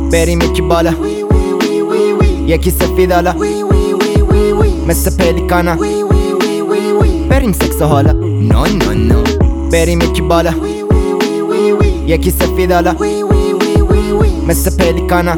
بریم یکی بالا یکی سفید حالا مثل پلیکانا بریم سکس حالا نو نو نو بریم یکی بالا یکی سفید حالا مثل پلیکانا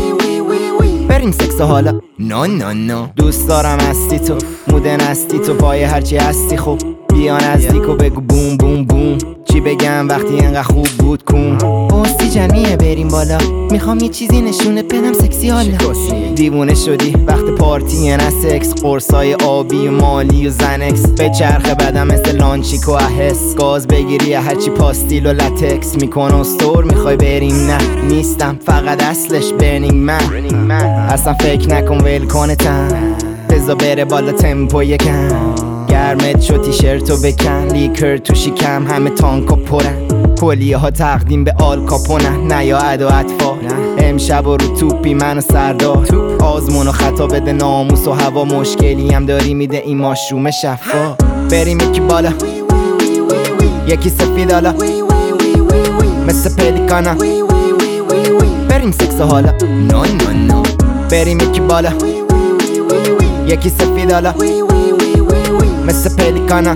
بریم سکس حالا نو نو نو دوست دارم هستی تو موده نستی تو پای هرچی هستی خوب بیا نزدیک و بگو بوم بوم بوم چی بگم وقتی اینقدر خوب بود کن باستی جمعیه بریم بالا میخوام یه چیزی نشونه بدم سکسی حالا دیوونه شدی وقت پارتی نه سکس قرصای آبی و مالی و زنکس به چرخ بدم مثل لانچیک و احس گاز بگیری هرچی پاستیل و لاتکس میکنه استور میخوای بریم نه نیستم فقط اصلش برنینگ من اصلا فکر نکن ول کنتم بزا بره بالا تمپو یکم گرمت شو تیشرتو بکن لیکر تو شکم همه تانکا پرن کلیه ها تقدیم به آل کاپونن نه یا عد و اطفا امشب و رو توپی من و سردار آزمون و خطا بده ناموس و هوا مشکلی هم داری میده این ماشروم شفا بریم یکی بالا یکی سفید حالا مثل پلیکانا بریم سکس حالا نو نو نو بریم یکی بالا یکی سفید حالا مثل پلیکانا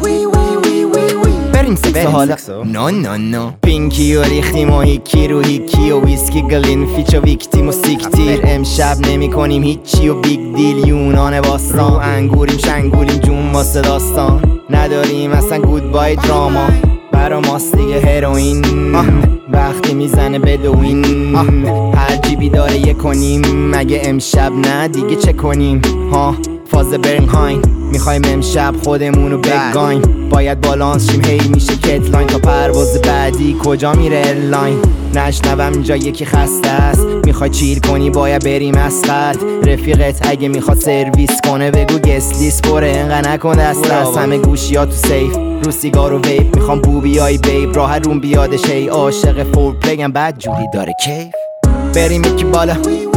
بریم سکس حالا نو نو نو پینکی و ریختیم و هیکی رو هیکی و ویسکی گلین فیچ و ویکتیم و سیکتیر امشب نمی کنیم هیچی و بیگ دیل یونان باستان انگوریم شنگوریم جون واسه داستان نداریم اصلا گودبای دراما برا ماست دیگه هروئین وقتی میزنه بدوین هر جیبی داره یه کنیم مگه امشب نه دیگه چه کنیم ها فاز برنهاین میخوایم امشب خودمونو بگایم باید بالانس شیم هی میشه کتلاین تا پرواز بعدی کجا میره ایرلاین نشنوم اینجا یکی خسته است میخوای چیل کنی باید بریم اسقط رفیقت اگه میخواد سرویس کنه بگو گست لیست پره انقدر نکن دست از همه گوشی ها تو سیف رو سیگار و ویپ میخوام بوبیای بیب راه روم بیادش ای عاشق فور پلیم بد جوری داره کیف بریم یکی بالا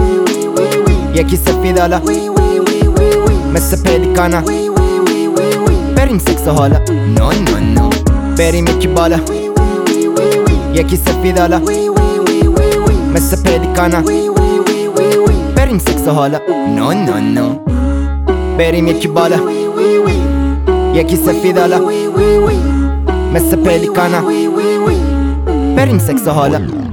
یکی سفید حالا مثل پلیکانا بریم سکس حالا نو نو نو بریم یکی بالا یکی سفید حالا مثل پلیکانا بریم سکس حالا نو نو نو بریم یکی بالا یکی سفید حالا مثل پلیکانا بریم سکس حالا